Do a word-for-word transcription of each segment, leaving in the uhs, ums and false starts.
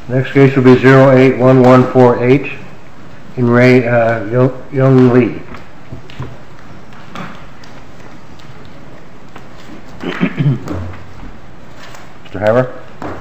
Next case will be zero eight one one four eight in Ray uh, Young Lee. Mister Harrer?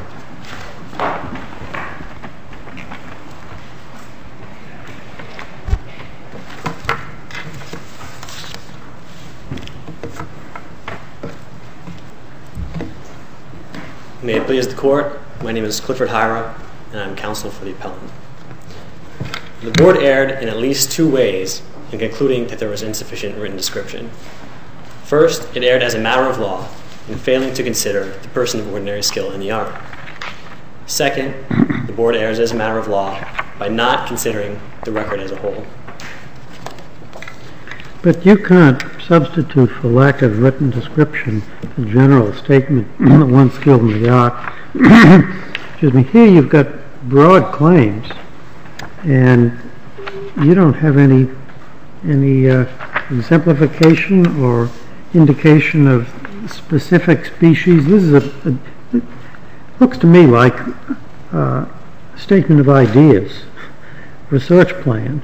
May it please the Court, my name is Clifford Hyra, and I'm counsel for the appellant. The Board erred in at least two ways in concluding that there was insufficient written description. First, it erred as a matter of law in failing to consider the person of ordinary skill in the art. Second, the Board errs as a matter of law by not considering the record as a whole. But you can't substitute for lack of written description the general statement that one skilled in the art. Excuse me. Here you've got broad claims, and you don't have any any uh, exemplification or indication of specific species. This is a, a it looks to me like a statement of ideas, research plan.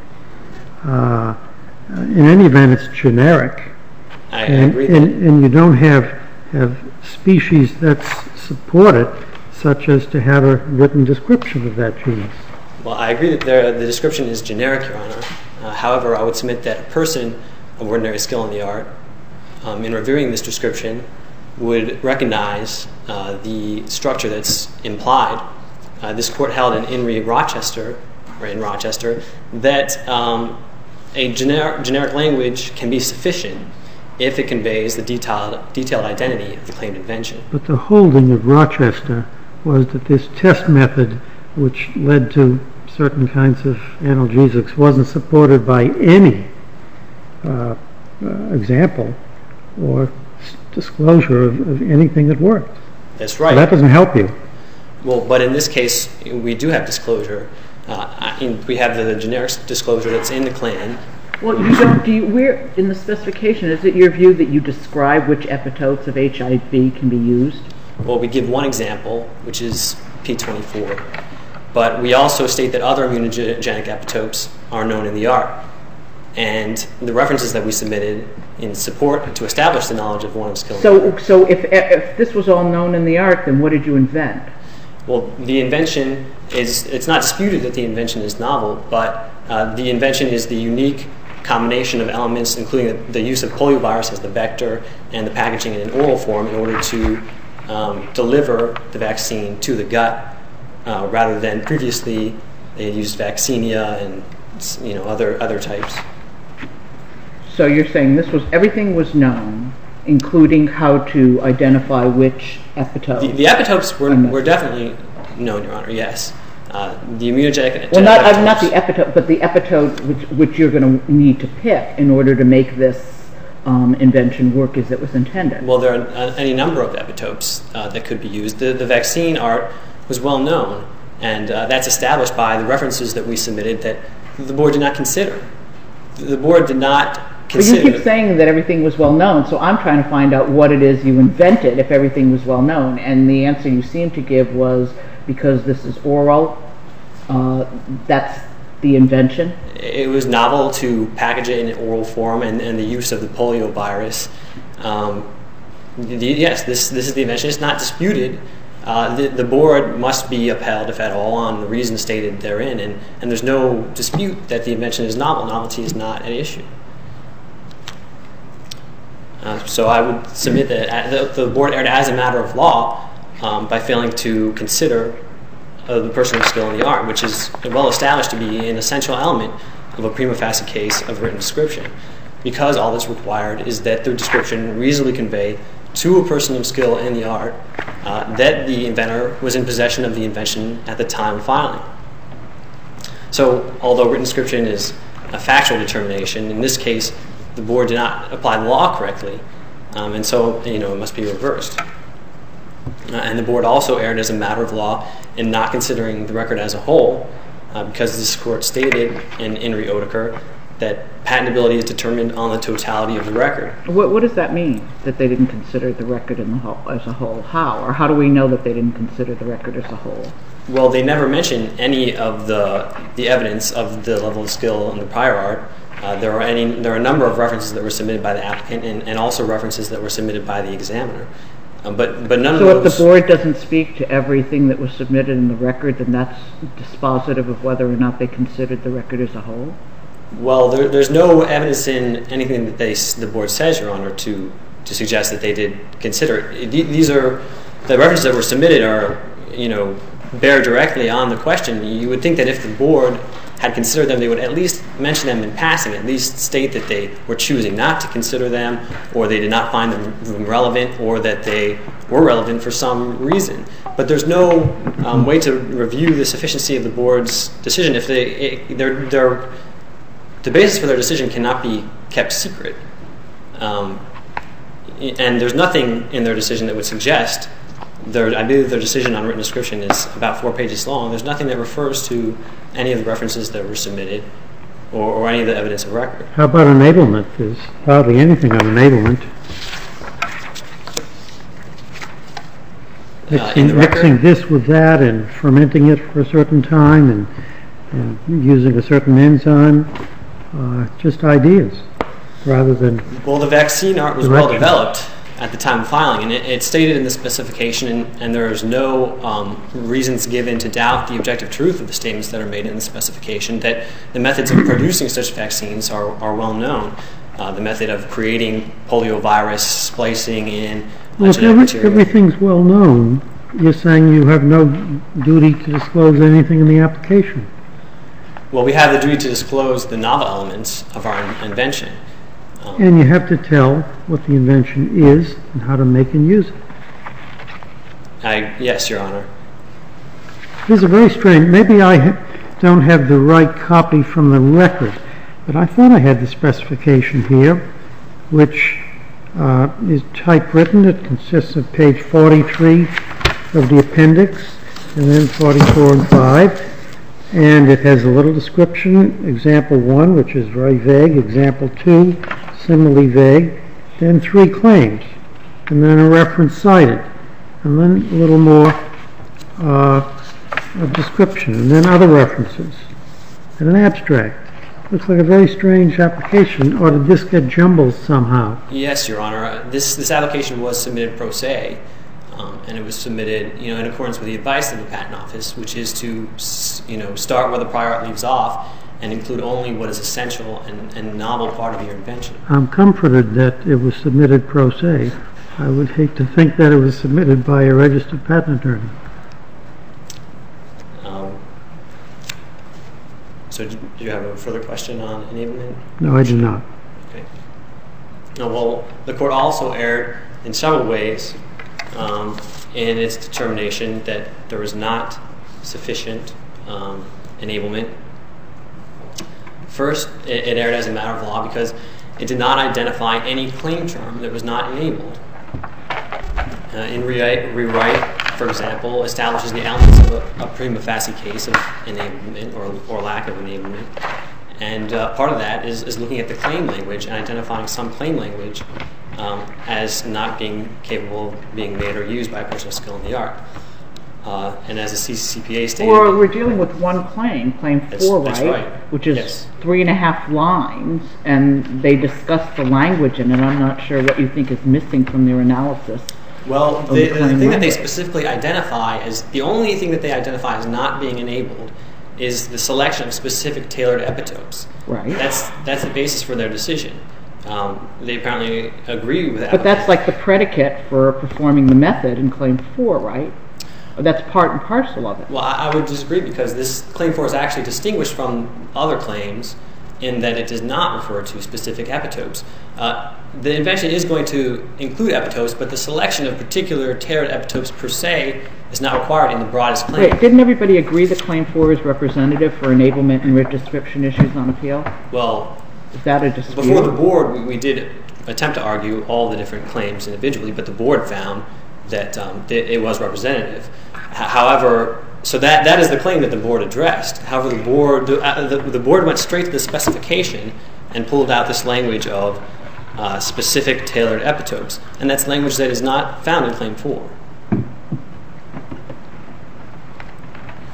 Uh, In any event, it's generic, I and, agree. And, and you don't have have species that support it, such as to have a written description of that genus. Well, I agree that there, the description is generic, Your Honor. Uh, however, I would submit that a person of ordinary skill in the art, um, in reviewing this description, would recognize uh, the structure that's implied. Uh, this court held in In re Rochester, or in Rochester, that um, a generic, generic language can be sufficient if it conveys the detailed, detailed identity of the claimed invention. But the holding of Rochester was that this test method, which led to certain kinds of analgesics, wasn't supported by any uh, uh, example or disclosure of, of anything that worked. That's right. So that doesn't help you. Well, but in this case, we do have disclosure. Uh, in, we have the generic disclosure that's in the claim. Well, you don't. Do you? Where in the specification is it your view that you describe which epitopes of H I V can be used? Well, we give one example, which is P twenty-four, but we also state that other immunogenic epitopes are known in the art, and the references that we submitted in support to establish the knowledge of one of skill. So, so if if this was all known in the art, then what did you invent? Well, the invention is, it's not disputed that the invention is novel, but uh, the invention is the unique combination of elements, including the, the use of poliovirus as the vector and the packaging in an oral form in order to um, deliver the vaccine to the gut, uh, rather than previously they used vaccinia and you know other other types. So you're saying this was everything was known, including how to identify which epitope. The, the epitopes were, were definitely known, Your Honor, yes. Uh, the immunogenic Well, not, uh, not the epitope, but the epitope which, which you're going to need to pick in order to make this um, invention work as it was intended. Well, there are uh, any number of epitopes uh, that could be used. The, the vaccine art was well known, and uh, that's established by the references that we submitted that the board did not consider. The board did not consider. But you keep saying that everything was well known, so I'm trying to find out what it is you invented if everything was well known, and the answer you seem to give was because this is oral, uh, that's the invention? It was novel to package it in oral form, and, and the use of the polio virus. Um, the, yes, this, this is the invention. It's not disputed. Uh, the, the board must be upheld, if at all, on the reasons stated therein, and, and there's no dispute that the invention is novel. Novelty is not an issue. Uh, so I would submit that the, the board erred as a matter of law um, by failing to consider uh, the person of skill in the art, which is well established to be an essential element of a prima facie case of written description, because all that's required is that the description reasonably convey to a person of skill in the art uh, that the inventor was in possession of the invention at the time of filing. So although written description is a factual determination, in this case the board did not apply the law correctly, um, and so you know it must be reversed. Uh, and the board also erred as a matter of law in not considering the record as a whole, uh, because this court stated in In re Oedeker that patentability is determined on the totality of the record. What, what does that mean, that they didn't consider the record in the whole, as a whole? How? Or how do we know that they didn't consider the record as a whole? Well, they never mention any of the the evidence of the level of skill in the prior art. Uh, there are any. There are a number of references that were submitted by the applicant, and, and also references that were submitted by the examiner. Um, but but none so of if those. the board doesn't speak to everything that was submitted in the record, then that's dispositive of whether or not they considered the record as a whole? Well, there, there's no evidence in anything that they the board says, Your Honor, to to suggest that they did consider it. These are the references that were submitted are you know bear directly on the question. You would think that if the board had considered them, they would at least mention them in passing, at least state that they were choosing not to consider them, or they did not find them relevant, or that they were relevant for some reason. But there's no um, way to review the sufficiency of the board's decision if they it, they're, they're, the basis for their decision cannot be kept secret. Um, and there's nothing in their decision that would suggest Their, I believe their decision on written description is about four pages long. There's nothing that refers to any of the references that were submitted or, or any of the evidence of record. How about enablement? There's hardly anything on enablement. Uh, Mixing, in the record? mixing this with that and fermenting it for a certain time and, and using a certain enzyme, uh, just ideas rather than... Well, the vaccine art was well direction. developed at the time of filing, and it, it's stated in the specification, and, and there is no um, reasons given to doubt the objective truth of the statements that are made in the specification, that the methods of producing such vaccines are, are well known. Uh, the method of creating poliovirus, splicing in Well, if genetic every, material. everything's well known, you're saying you have no duty to disclose anything in the application. Well, we have the duty to disclose the novel elements of our in- invention. Um, And you have to tell what the invention is and how to make and use it. I, yes, Your Honor. This is a very strange, maybe I ha- don't have the right copy from the record, but I thought I had the specification here, which uh, is typewritten. It consists of page forty-three of the appendix, and then forty-four and five. And it has a little description, example one, which is very vague, example two, similarly vague, then three claims, and then a reference cited, and then a little more uh, of description, and then other references, and an abstract. Looks like a very strange application, or did this get jumbled somehow? Yes, Your Honor. Uh, This this application was submitted pro se, um, and it was submitted, you know, in accordance with the advice of the Patent Office, which is to, s- you know, start where the prior art leaves off and include only what is essential and, and novel part of your invention. I'm comforted that it was submitted pro se. I would hate to think that it was submitted by a registered patent attorney. Um, so, do do you have a further question on enablement? No, I do not. Okay. No, well, the court also erred in several ways um, in its determination that there was not sufficient um, enablement. First, it, it erred as a matter of law because it did not identify any claim term that was not enabled. Uh, in rewrite, rewrite, for example, establishes the elements of a, a prima facie case of enablement or, or lack of enablement. And uh, part of that is, is looking at the claim language and identifying some claim language um, as not being capable of being made or used by a person of skill in the art. Uh, and as the C C P A stated... Or we're dealing with one claim, claim That's- four, that's right? right. Which is Yes. three and a half lines, and they discuss the language in it. I'm not sure what you think is missing from their analysis. Well, of the, the the claim thing that they language. specifically identify as the only thing that they identify as not being enabled is the selection of specific tailored epitopes. Right. That's that's the basis for their decision. Um, they apparently agree with that. But that's like the predicate for performing the method in claim four, right? That's part and parcel of it. Well, I, I would disagree because this claim four is actually distinguished from other claims in that it does not refer to specific epitopes. Uh, the invention is going to include epitopes, but the selection of particular tailored epitopes per se is not required in the broadest claim. Wait, didn't everybody agree that claim four is representative for enablement and writ description issues on appeal? Well, Is that a dispute? before the board, we, we did attempt to argue all the different claims individually, but the board found that um, it, it was representative. H- however, so that, that is the claim that the board addressed. However, the board the, uh, the, the board went straight to the specification and pulled out this language of uh, specific tailored epitopes, and that's language that is not found in claim four.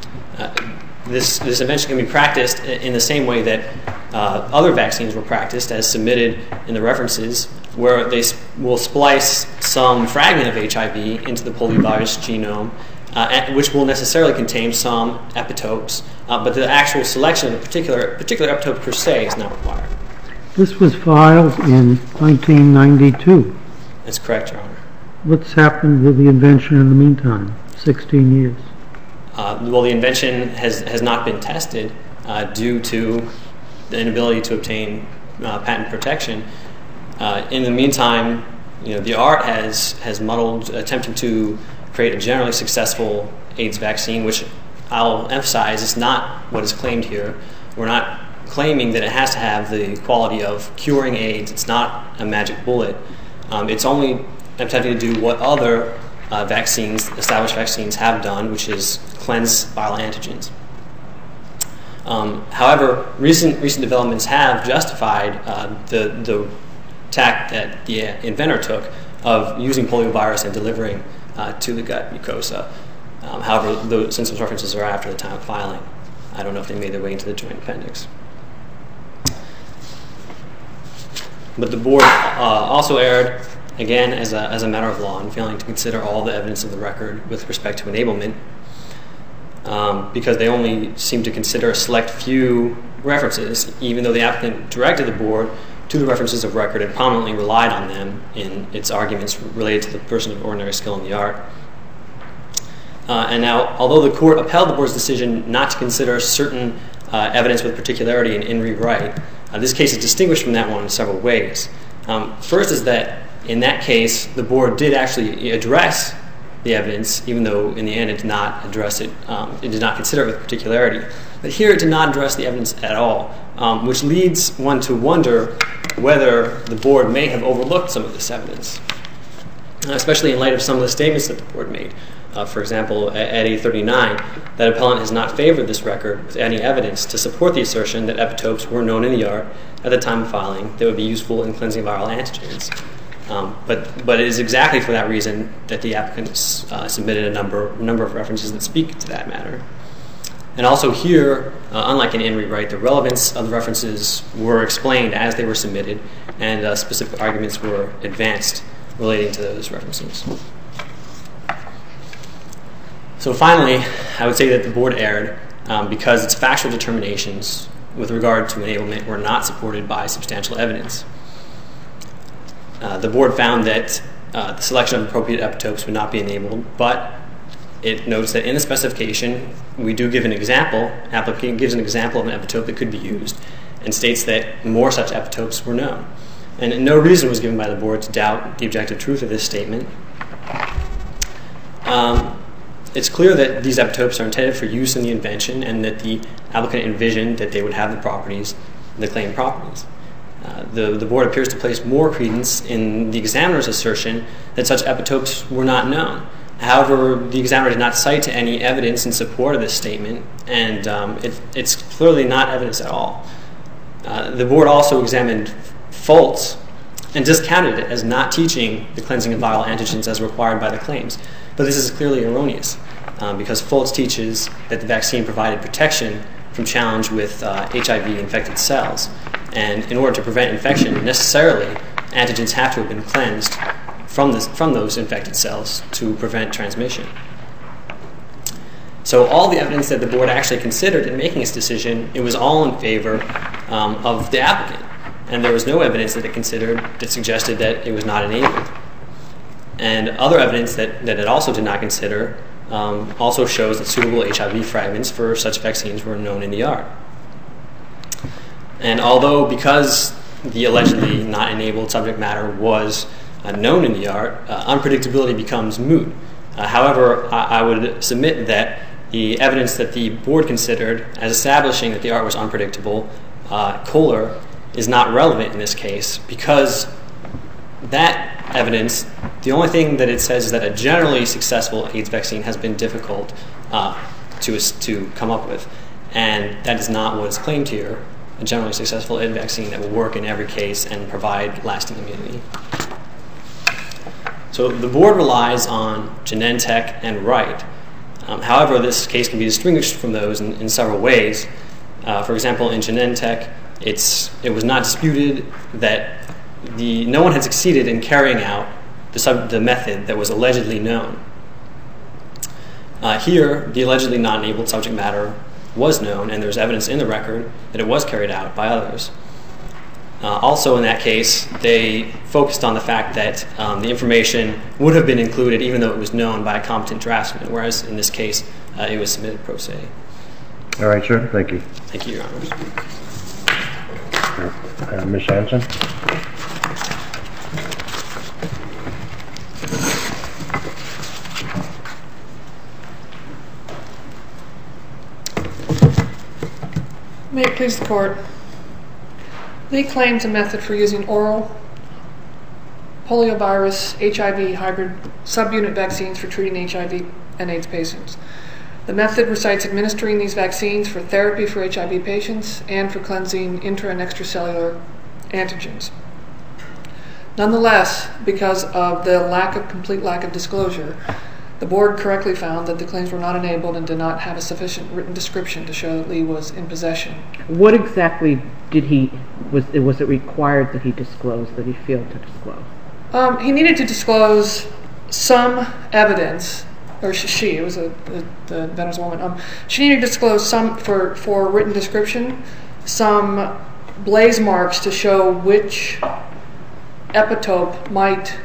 Uh, this, this invention can be practiced in the same way that uh, other vaccines were practiced, as submitted in the references, where they will splice some fragment of H I V into the poliovirus genome, uh, which will necessarily contain some epitopes, uh, but the actual selection of a particular, particular epitope per se is not required. This was filed in nineteen ninety-two. That's correct, Your Honor. What's happened with the invention in the meantime? sixteen years. Uh, well, the invention has, has not been tested uh, due to the inability to obtain uh, patent protection. Uh, in the meantime, you know, the art has, has muddled, attempting to create a generally successful AIDS vaccine, which I'll emphasize is not what is claimed here. We're not claiming that it has to have the quality of curing AIDS. It's not a magic bullet. Um, it's only attempting to do what other uh, vaccines, established vaccines, have done, which is cleanse viral antigens. Um, however, recent recent developments have justified uh, the the tack that the inventor took of using poliovirus and delivering uh, to the gut mucosa. Um, however, the, since those references are after the time of filing, I don't know if they made their way into the joint appendix. But the board uh, also erred, again, as a, as a matter of law, in failing to consider all the evidence of the record with respect to enablement, um, because they only seem to consider a select few references, even though the applicant directed the board to the references of record and prominently relied on them in its arguments related to the person of ordinary skill in the art. Uh, and now, although the court upheld the board's decision not to consider certain uh, evidence with particularity in In re Wright, uh, this case is distinguished from that one in several ways. Um, first is that in that case, the board did actually address the evidence, even though in the end it did not address it, um, it did not consider it with particularity. But here it did not address the evidence at all, um, which leads one to wonder whether the board may have overlooked some of this evidence, uh, especially in light of some of the statements that the board made. Uh, for example, at A thirty-nine, that appellant has not favored this record with any evidence to support the assertion that epitopes were known in the art at the time of filing that would be useful in cleansing viral antigens. Um, but, but it is exactly for that reason that the applicants uh, submitted a number, number of references that speak to that matter. And also here, uh, unlike in In re Wright, the relevance of the references were explained as they were submitted, and uh, specific arguments were advanced relating to those references. So finally, I would say that the board erred um, because its factual determinations with regard to enablement were not supported by substantial evidence. Uh, the board found that uh, the selection of appropriate epitopes would not be enabled, but it notes that in the specification, we do give an example, applicant gives an example of an epitope that could be used, and states that more such epitopes were known. And no reason was given by the board to doubt the objective truth of this statement. Um, it's clear that these epitopes are intended for use in the invention and that the applicant envisioned that they would have the properties, the claimed properties. Uh, the, the board appears to place more credence in the examiner's assertion that such epitopes were not known. However, the examiner did not cite to any evidence in support of this statement, and um, it, it's clearly not evidence at all. Uh, the board also examined Foltz and discounted it as not teaching the cleansing of viral antigens as required by the claims. But this is clearly erroneous um, because Foltz teaches that the vaccine provided protection from challenge with uh, H I V-infected cells. And in order to prevent infection, necessarily, antigens have to have been cleansed from, this, from those infected cells to prevent transmission. So all the evidence that the board actually considered in making its decision, it was all in favor um, of the applicant. And there was no evidence that it considered that suggested that it was not enabled. And other evidence that, that it also did not consider um, also shows that suitable H I V fragments for such vaccines were known in the art. And although because the allegedly not enabled subject matter was uh, known in the art, uh, unpredictability becomes moot. Uh, however, I, I would submit that the evidence that the board considered as establishing that the art was unpredictable, uh, Kohler, is not relevant in this case because that evidence, the only thing that it says is that a generally successful AIDS vaccine has been difficult uh, to, to come up with. And that is not what is claimed here, a generally successful AIDS vaccine that will work in every case and provide lasting immunity. So the board relies on Genentech and Wright Um, however, this case can be distinguished from those in, in several ways. Uh, for example, in Genentech, it's, it was not disputed that the, no one had succeeded in carrying out the, sub, the method that was allegedly known. Uh, here, the allegedly not enabled subject matter was known, and there's evidence in the record that it was carried out by others. Uh, also in that case, they focused on the fact that um, the information would have been included even though it was known by a competent draftsman, whereas in this case, uh, it was submitted pro se. All right, sir. Thank you. Thank you, Your Honors. Uh, Miz Hanson? May it please the Court. Lee claims a method for using oral poliovirus H I V hybrid subunit vaccines for treating H I V and AIDS patients. The method recites administering these vaccines for therapy for H I V patients and for cleansing intra and extracellular antigens. Nonetheless, because of the lack of complete lack of disclosure, the Board correctly found that the claims were not enabled and did not have a sufficient written description to show that Lee was in possession. What exactly did he, was, was it required that he disclose, that he failed to disclose? Um, he needed to disclose some evidence, or she, she it was a, the, the inventor's woman, um, she needed to disclose some, for, for written description, some blaze marks to show which epitope might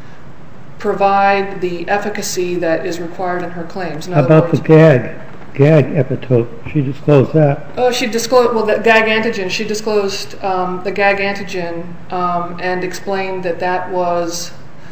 provide the efficacy that is required in her claims. In How about words, the gag, gag epitope? She disclosed that. Oh, she disclosed, well, the gag antigen, she disclosed um, the gag antigen um, and explained that that was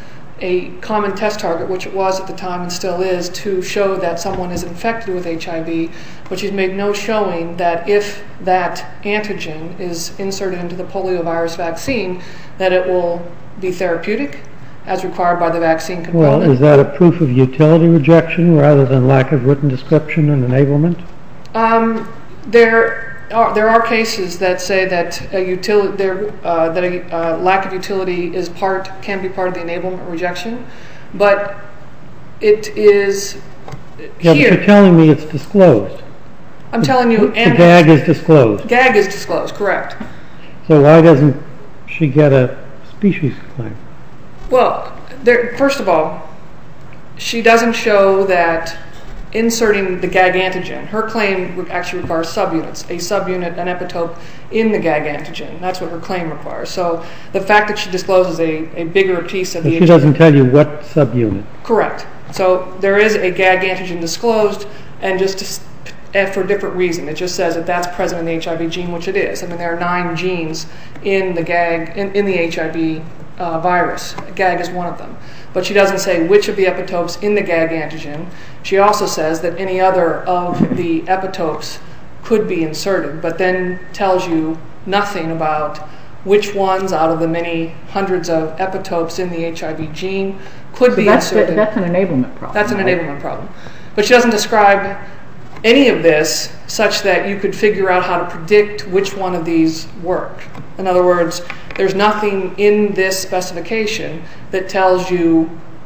a common test target, which it was at the time and still is, to show that someone is infected with H I V, but she's made no showing that if that antigen is inserted into the poliovirus vaccine, that it will be therapeutic, as required by the vaccine component. Well, is that a proof of utility rejection rather than lack of written description and enablement? Um, there are there are cases that say that a utility there uh, that a uh, lack of utility is part can be part of the enablement rejection, but it is yeah, here. But you're telling me it's disclosed. I'm telling you, the, the gag is disclosed. Gag is disclosed, correct. So why doesn't she get a species claim? Well, there, first of all, she doesn't show that inserting the gag antigen, her claim actually requires subunits, a subunit, an epitope in the gag antigen. That's what her claim requires. So the fact that she discloses a, a bigger piece of but the... She doesn't tell you what subunit. Correct. So there is a gag antigen disclosed, and just to, and for a different reason. It just says that that's present in the H I V gene, which it is. I mean, there are nine genes in the gag, in, in the H I V Uh, virus. Gag is one of them. But she doesn't say which of the epitopes in the gag antigen. She also says that any other of the epitopes could be inserted, but then tells you nothing about which ones out of the many hundreds of epitopes in the H I V gene could so be that's inserted. The, that's an enablement problem. That's an right? enablement problem. But she doesn't describe any of this such that you could figure out how to predict which one of these work. In other words, there's nothing in this specification that tells you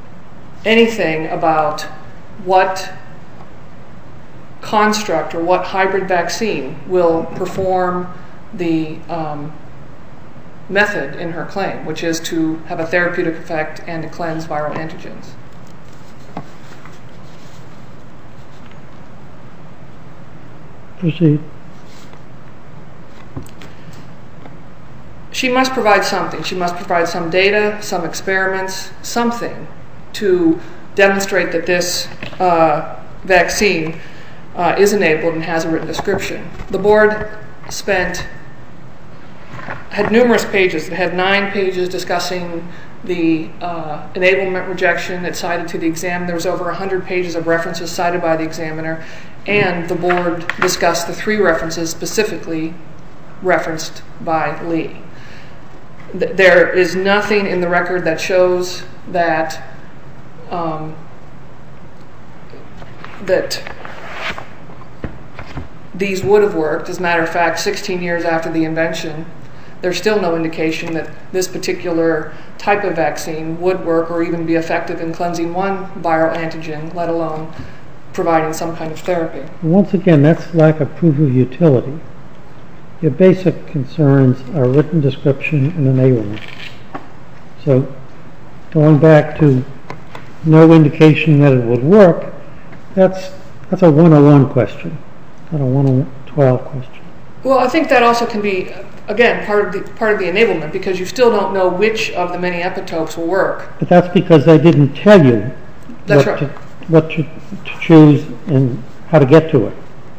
anything about what construct or what hybrid vaccine will perform the um, method in her claim, which is to have a therapeutic effect and to cleanse viral antigens. Proceed. She must provide something. She must provide some data, some experiments, something to demonstrate that this uh, vaccine uh, is enabled and has a written description. The board spent, had numerous pages. It had nine pages discussing the uh, enablement rejection. It cited to the exam. There was over one hundred pages of references cited by the examiner, and the board discussed the three references specifically referenced by Lee. There is nothing in the record that shows that um, that these would have worked. As a matter of fact, sixteen years after the invention, there's still no indication that this particular type of vaccine would work or even be effective in cleansing one viral antigen, let alone providing some kind of therapy. Once again, that's lack of proof of utility. Your basic concerns are written description and enablement. So going back to no indication that it would work, that's that's a one oh one question, not a one oh twelve question. Well, I think that also can be, again, part of the part of the enablement, because you still don't know which of the many epitopes will work. But that's because they didn't tell you That's what, right. to, what to, to choose and how to get to it.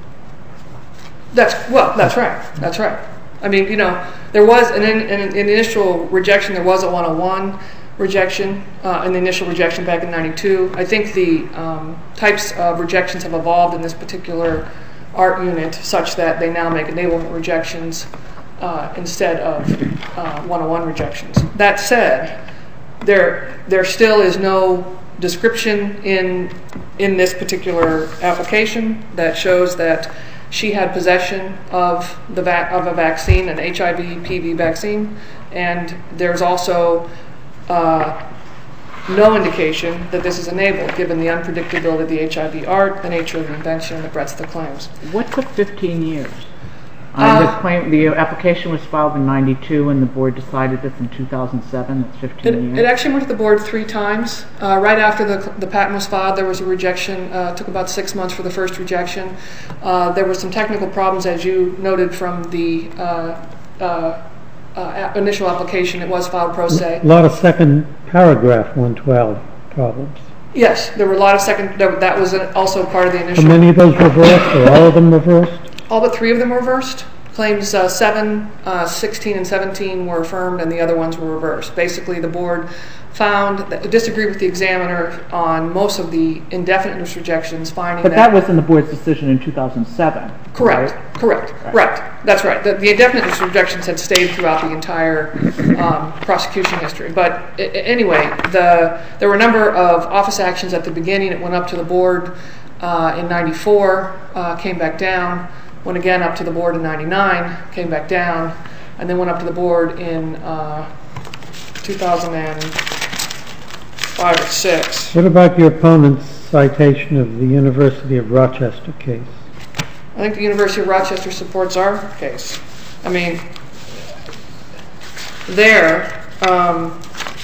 That's well. That's right. That's right. I mean, you know, there was an, in, an, an initial rejection. There was a one oh one rejection, uh, an initial rejection back in ninety-two. I think the um, types of rejections have evolved in this particular art unit such that they now make enablement rejections uh, instead of uh, one oh one rejections. That said, there there still is no description in in this particular application that shows that she had possession of the vac- of a vaccine, an H I V P V vaccine, and there's also uh, no indication that this is enabled, given the unpredictability of the H I V art, the nature of the invention, and the breadth of the claims. What took fifteen years? Uh, Uh, the claim, the application was filed in ninety-two, and the board decided this in two thousand seven. That's fifteen It, years. it actually went to the board three times. Uh, right after the, the patent was filed, there was a rejection. Uh, it took about six months for the first rejection. Uh, there were some technical problems, as you noted, from the uh, uh, uh, initial application. It was filed pro se. A lot of second paragraph one twelve problems. Yes, there were a lot of second. That, that was also part of the How initial. many of those reversed, or all of them reversed? All but three of them were reversed. Claims uh, seven, uh, sixteen, and seventeen were affirmed, and the other ones were reversed. Basically, the board found that disagreed with the examiner on most of the indefiniteness rejections, finding But that that was in the board's decision in two thousand seven. correct, right? correct, right. That's right. The, the indefiniteness rejections had stayed throughout the entire um, prosecution history. But I- I- anyway, the there were a number of office actions at the beginning. It went up to the board uh, in ninety-four, uh, came back down. Went again up to the board in ninety-nine, came back down, and then went up to the board in uh, two thousand five or six. What about your opponent's citation of the University of Rochester case? I think the University of Rochester supports our case. I mean, there, um,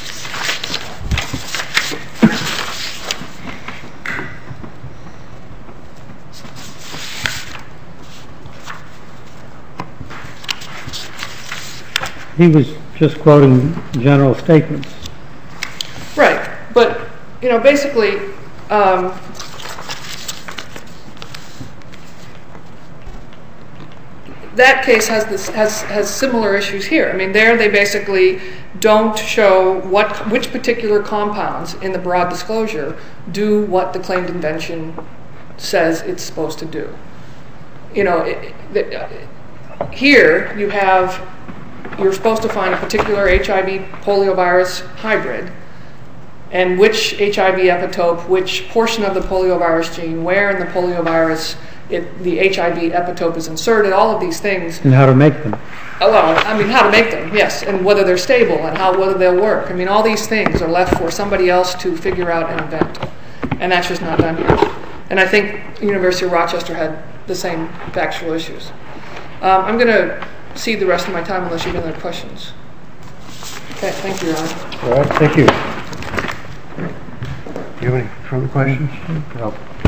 He was just quoting general statements. right, but, you know, basically, um, that case has this has has similar issues here. I mean, there they basically don't show what which particular compounds in the broad disclosure do what the claimed invention says it's supposed to do. You know, it, it, uh, here you have you're supposed to find a particular H I V poliovirus hybrid, and which H I V epitope, which portion of the poliovirus gene, where in the poliovirus it, the H I V epitope is inserted, all of these things. And how to make them. Oh, well, I mean, how to make them, yes, and whether they're stable and how whether they'll work. I mean, all these things are left for somebody else to figure out and invent, and that's just not done here. And I think University of Rochester had the same factual issues. Um, I'm going to cede the rest of my time unless you have any other questions. Okay, thank you, Your Honor. All right, thank you. Do you have any further questions? No.